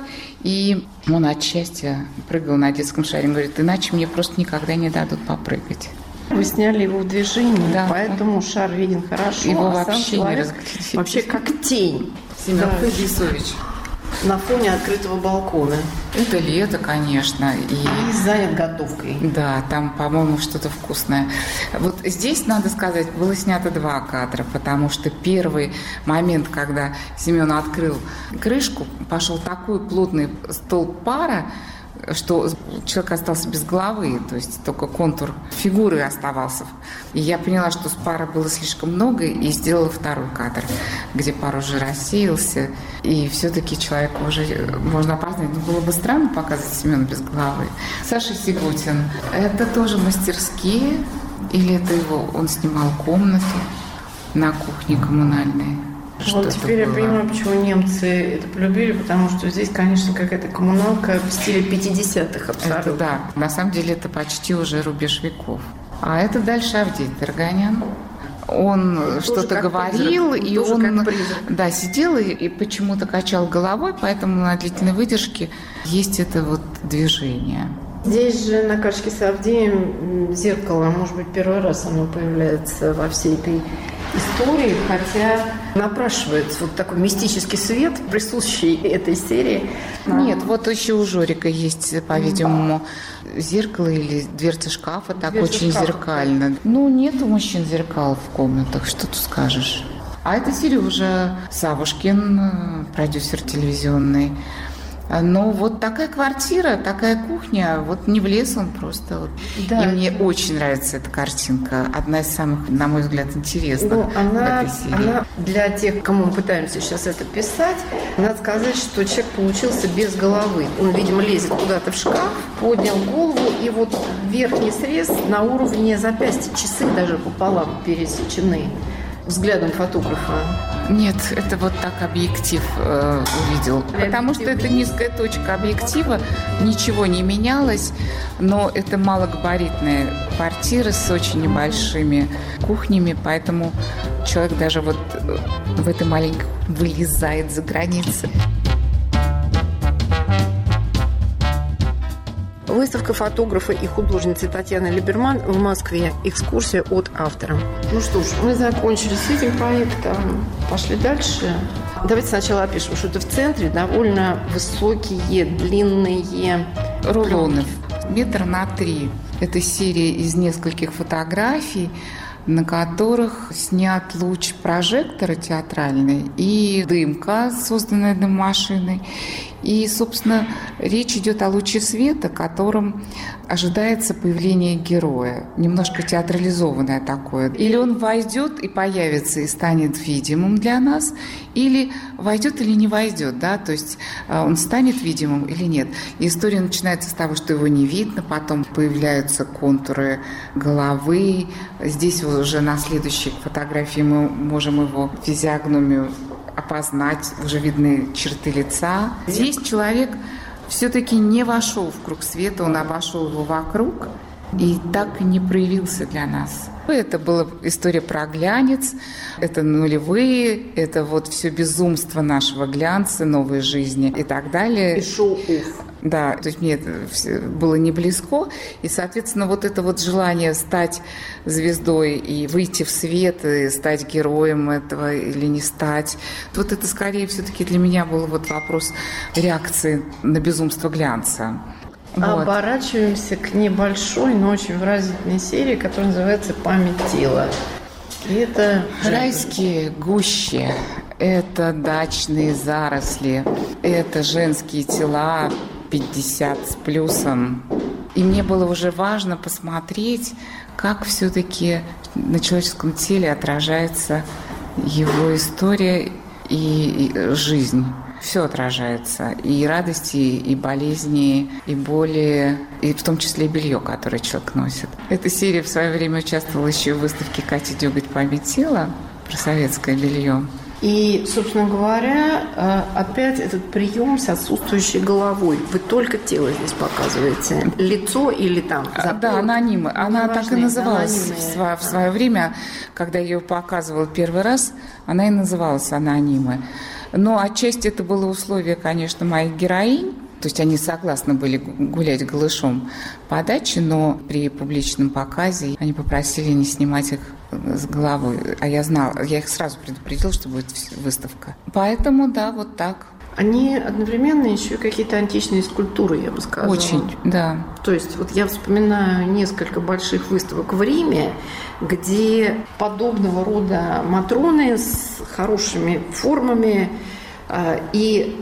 И он от счастья прыгал на детском шаре. Он говорит, иначе мне просто никогда не дадут попрыгать. Вы сняли его в движении, да, поэтому шар виден хорошо. Его а вообще сам не разглядеть. Вообще как тень. Семен Федисович. На фоне открытого балкона. Это лето, конечно. И занят готовкой. Да, там, по-моему, что-то вкусное. Вот здесь, надо сказать, было снято 2 кадра, потому что первый момент, когда Семен открыл крышку, пошел такой плотный столб пара, что человек остался без головы, то есть только контур фигуры оставался. И я поняла, что с пара было слишком много, и сделала 2-й кадр, где пар уже рассеялся, и все-таки человека уже можно опознать. Но было бы странно показывать Семена без головы. Саша Сигутин. Это тоже мастерские, или это его, он снимал комнату на кухне коммунальной? Вот теперь я понимаю, почему немцы это полюбили, потому что здесь, конечно, какая-то коммуналка в стиле 50-х абсолютно. Это да, на самом деле это почти уже рубеж веков. А это дальше Авдей Дорогонян. Он тоже что-то говорил, призрак, и он да, сидел и почему-то качал головой, поэтому на длительной выдержке есть это вот движение. Здесь же на карточке с Авдеем зеркало, может быть, первый раз оно появляется во всей этой истории, хотя напрашивается вот такой мистический свет, присущий этой серии. Нет, вот еще у Жорика есть, по-видимому, зеркало или дверца шкафа, так дверца очень шкафа. Зеркально. Ну, нет у мужчин зеркал в комнатах, что тут скажешь. А это Сережа Савушкин, продюсер телевизионный. Но вот такая квартира, такая кухня, вот не влез он просто. Вот. Да. И мне очень нравится эта картинка. Одна из самых, на мой взгляд, интересных в этой серии. Она для тех, кому мы пытаемся сейчас это писать, надо сказать, что человек получился без головы. Он, видимо, лезет куда-то в шкаф, поднял голову, и вот верхний срез на уровне запястья, часы даже пополам пересечены взглядом фотографа. Нет, это вот так объектив увидел. Потому что это низкая точка объектива, ничего не менялось, но это малогабаритная квартира с очень небольшими кухнями, поэтому человек даже вот в этой маленькой вылезает за границы. Выставка фотографа и художницы Татьяны Либерман в Москве. Экскурсия от автора. Ну что ж, мы закончили с этим проектом. Пошли дальше. Давайте сначала опишем, что это в центре довольно высокие, длинные рулоны. 1,3 метра. Это серия из нескольких фотографий, на которых снят луч прожектора театральный и дымка, созданная дым-машиной. И, собственно, речь идет о луче света, которым ожидается появление героя. Немножко театрализованное такое. Или он войдет и появится, и станет видимым для нас, или войдет или не войдет, да, то есть он станет видимым или нет. И история начинается с того, что его не видно, потом появляются контуры головы. Здесь уже на следующей фотографии мы можем его физиогномию опознать, уже видны черты лица. Здесь человек все-таки не вошел в круг света, он обошел его вокруг и так и не проявился для нас. Это была история про глянец, это нулевые, это вот все безумство нашего глянца, новой жизни и так далее. И шоу-офф. Да, то есть мне это было не близко, и, соответственно, вот это вот желание стать звездой и выйти в свет, и стать героем этого или не стать, вот это скорее все-таки для меня был вот вопрос реакции на безумство глянца. Вот. Оборачиваемся к небольшой, но очень выразительной серии, которая называется «Память тела». И это райские гущи, это дачные заросли, это женские тела 50 с плюсом. И мне было уже важно посмотреть, как все-таки на человеческом теле отражается его история и жизнь. Все отражается. И радости, и болезни, и боли, и в том числе и белье, которое человек носит. Эта серия в свое время участвовала еще и в выставке Кати Дёготь «Память тела» про советское белье. И, собственно говоря, опять этот прием с отсутствующей головой. Вы только тело здесь показываете. Лицо или там? Да, анонимы. Она так и называлась в свое время, когда я ее показывала первый раз, она и называлась «Анонимы». Но отчасти это было условие, конечно, моих героинь. То есть они согласны были гулять голышом по даче, но при публичном показе они попросили не снимать их с головой. А я знала, я их сразу предупредила, что будет выставка. Поэтому, да, вот так. Они одновременно еще и какие-то античные скульптуры, я бы сказала. Очень, да. То есть вот я вспоминаю несколько больших выставок в Риме, где подобного рода матроны с хорошими формами и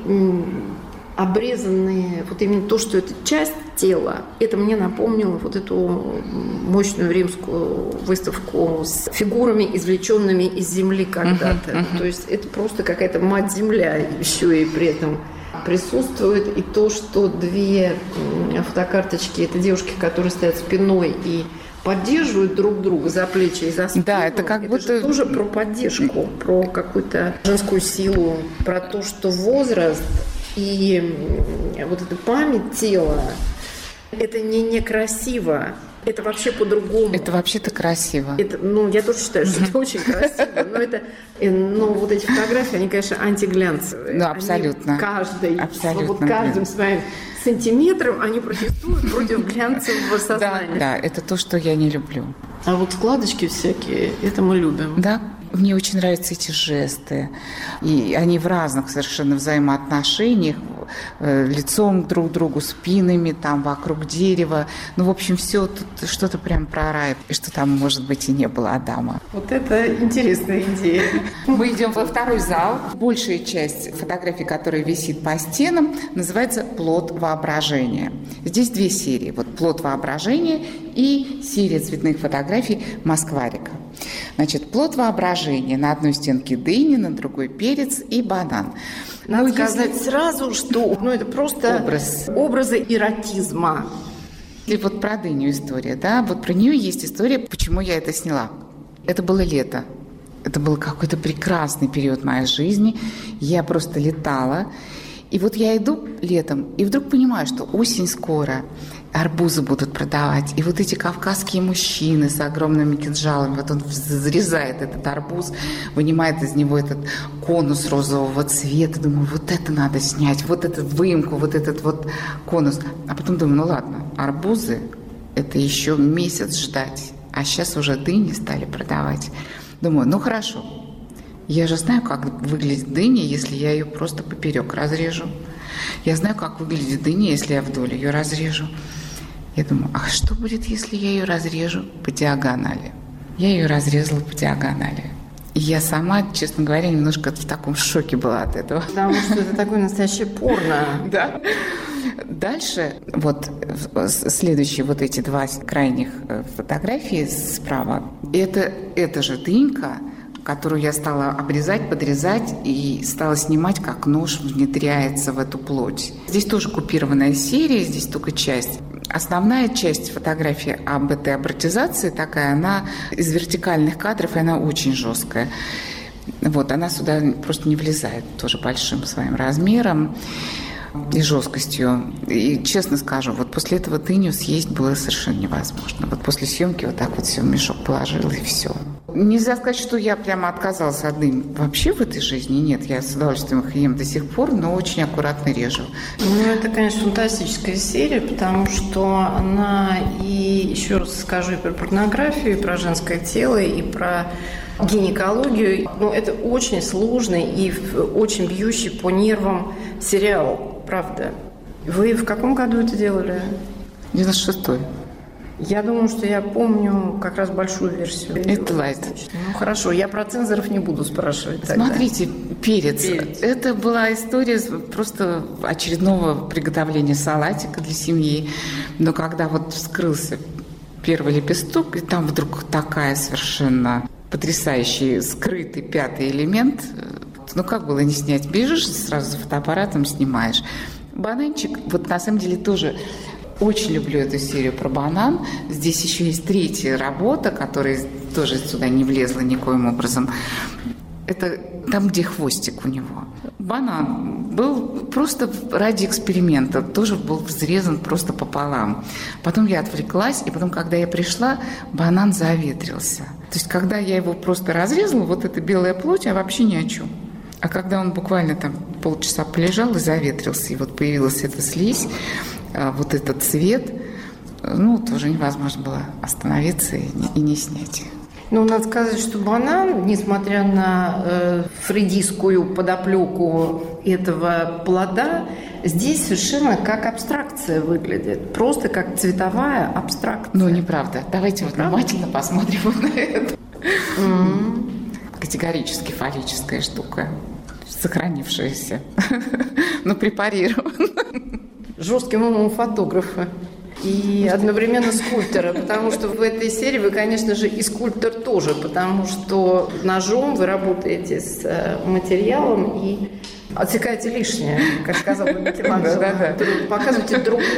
обрезанные, вот именно то, что это часть тела, это мне напомнило вот эту мощную римскую выставку с фигурами, извлеченными из земли когда-то. То есть это просто какая-то мать-земля еще и при этом присутствует. И то, что две фотокарточки, это девушки, которые стоят спиной и поддерживают друг друга за плечи и за спину. Да, это как будто... же тоже про поддержку, про какую-то женскую силу, про то, что возраст и вот эта память тела, это не некрасиво, это вообще по-другому. Это вообще-то красиво. Это, я тоже считаю, что это очень красиво, но вот эти фотографии, они, конечно, антиглянцевые. Ну, абсолютно. Каждым своим сантиметром они протестуют против глянцевого сознания. Да, это то, что я не люблю. А вот складочки всякие, это мы любим. Да. Мне очень нравятся эти жесты. И они в разных совершенно взаимоотношениях, лицом друг к другу, спинами, там, вокруг дерева. Ну, в общем, все тут что-то прям про рай, и что там, может быть, и не было Адама. Вот это интересная идея. Мы идем во второй зал. Большая часть фотографий, которая висит по стенам, называется «Плод воображения». Здесь две серии. Вот «Плод воображения» и серия цветных фотографий «Москварика». Значит, плод воображения. На одной стенке дыни, на другой перец и банан. Надо сказать сразу, что это просто образы эротизма. И вот про дыню история, да? Вот про нее есть история, почему я это сняла. Это было лето. Это был какой-то прекрасный период моей жизни. Я просто летала. И вот я иду летом, и вдруг понимаю, что осень скоро. арбузы будут продавать. И вот эти кавказские мужчины с огромными кинжалами, вот он зарезает этот арбуз, вынимает из него этот конус розового цвета. Думаю, вот это надо снять, вот эту выемку, вот этот вот конус. А потом думаю, ну ладно, арбузы – это еще месяц ждать. А сейчас уже дыни стали продавать. Думаю, ну хорошо, я же знаю, как выглядит дыня, если я ее просто поперек разрежу. Я знаю, как выглядит дыня, если я вдоль ее разрежу. Я думаю, а что будет, если я ее разрежу по диагонали? Я ее разрезала по диагонали. И я сама, честно говоря, немножко в таком шоке была от этого. Потому что это такое настоящее порно. Да. Дальше, вот следующие вот эти два крайних фотографии справа, это же дынька, которую я стала обрезать, подрезать и стала снимать, как нож внедряется в эту плоть. Здесь тоже купированная серия, здесь только часть. Основная часть фотографии об этой абортизации такая, она из вертикальных кадров, и она очень жесткая. Вот, она сюда просто не влезает, тоже большим своим размером и жесткостью. И честно скажу, вот после этого дыню съесть было совершенно невозможно. Вот после съемки вот так вот все в мешок положила и все. Нельзя сказать, что я прямо отказалась от дыни. Вообще в этой жизни нет. Я с удовольствием их ем до сих пор, но очень аккуратно режу. Ну, это, конечно, фантастическая серия, потому что она и, еще раз скажу, и про порнографию, и про женское тело, и про гинекологию. Но это очень сложный и очень бьющий по нервам сериал, правда. Вы в каком году это делали? 96-й. Я думаю, что я помню как раз большую версию. Это лайт. Ну, хорошо, я про цензоров не буду спрашивать тогда. Смотрите, перец. Это была история просто очередного приготовления салатика для семьи. Но когда вот вскрылся первый лепесток, и там вдруг такая совершенно потрясающий скрытый пятый элемент, ну как было не снять? Бежишь сразу за фотоаппаратом, снимаешь. Бананчик, вот на самом деле тоже... Очень люблю эту серию про банан. Здесь еще есть третья работа, которая тоже сюда не влезла никоим образом. Это там, где хвостик у него. Банан был просто ради эксперимента. Тоже был взрезан просто пополам. Потом я отвлеклась, и потом, когда я пришла, банан заветрился. То есть, когда я его просто разрезала, вот эта белая плоть, а вообще ни о чем. А когда он буквально там полчаса полежал и заветрился, и вот появилась эта слизь, вот этот цвет, ну, тоже невозможно было остановиться и не снять. Ну, надо сказать, что банан, несмотря на фрейдистскую подоплеку этого плода, здесь совершенно как абстракция выглядит. Просто как цветовая абстракция. Ну, неправда. Давайте вот внимательно посмотрим вот на это. Категорически фаллическая штука. Сохранившаяся. Но препарирована. Жестким умом фотографа и одновременно скульптора, потому что в этой серии вы, конечно же, и скульптор тоже, потому что ножом вы работаете с материалом и отсекаете лишнее, как сказал бы Микеланджело. Показываете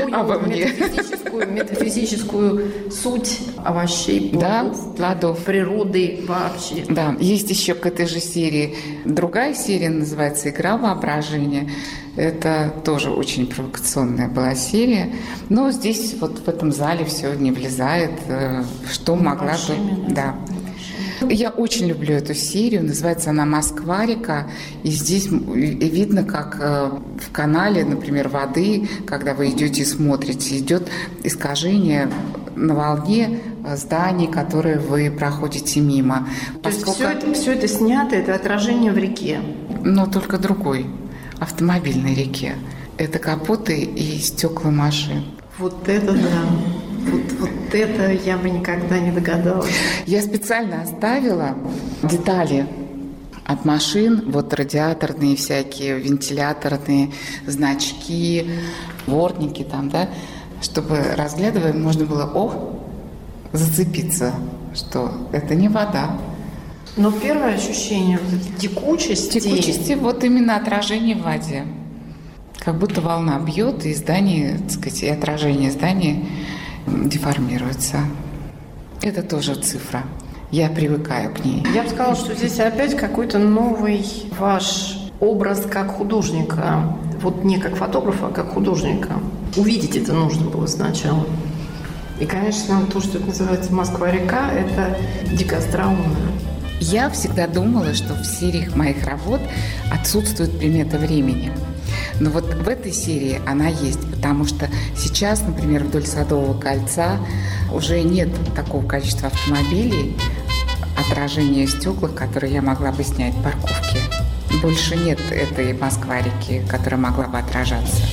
другую метафизическую суть овощей, плодов, природы вообще. Да, есть еще к этой же серии другая серия, называется «Игра воображения». Это тоже очень провокационная была серия. Но здесь вот в этом зале все не влезает, что могла бы... Да. Я очень люблю эту серию, называется она «Москварика», и здесь видно, как в канале, например, воды, когда вы идете и смотрите, идет искажение на волне зданий, которые вы проходите мимо. То есть все это снято, это отражение в реке? Но только другой, автомобильной реке. Это капоты и стекла машин. Вот это да. Вот это я бы никогда не догадалась. Я специально оставила детали от машин, вот радиаторные всякие, вентиляторные значки, дворники там, да, чтобы, разглядывая, можно было, зацепиться, что это не вода. Но первое ощущение текучести... Текучести, вот именно отражение в воде. Как будто волна бьет, и здание, так сказать, и отражение здания деформируется. Это тоже цифра. Я привыкаю к ней. Я бы сказала, что здесь опять какой-то новый ваш образ как художника. Вот не как фотографа, а как художника. увидеть это нужно было сначала. И, конечно, то, что это называется «Москва-река», это дико остроумно. Я всегда думала, что в сериях моих работ отсутствует примета времени. Но вот в этой серии она есть, потому что сейчас, например, вдоль Садового кольца уже нет такого количества автомобилей, отражения в стеклах, которые я могла бы снять в парковке. Больше нет этой Москва-реки, которая могла бы отражаться.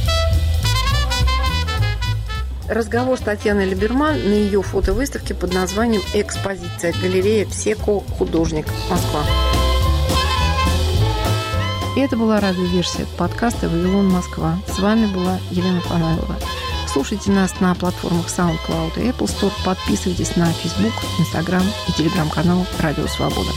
Разговор с Татьяной Либерман на ее фотовыставке под названием «Экспозиция. Галерея Псеко. Художник. Москва». И это была радиоверсия подкаста «Вавилон, Москва». С вами была Елена Фанаилова. Слушайте нас на платформах SoundCloud и Apple Store. Подписывайтесь на Facebook, Instagram и телеграм-канал «Радио Свобода».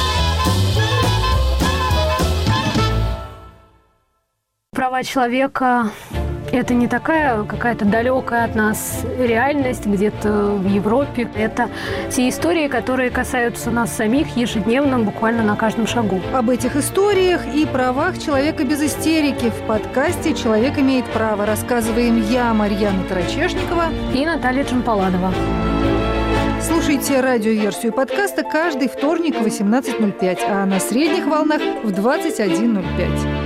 Права человека – это не такая какая-то далекая от нас реальность где-то в Европе. Это те истории, которые касаются нас самих ежедневно, буквально на каждом шагу. Об этих историях и правах человека без истерики в подкасте «Человек имеет право» рассказываем я, Марьяна Тарачешникова и Наталья Джампаладова. Слушайте радиоверсию подкаста каждый вторник в 18:05, а на средних волнах в 21:05.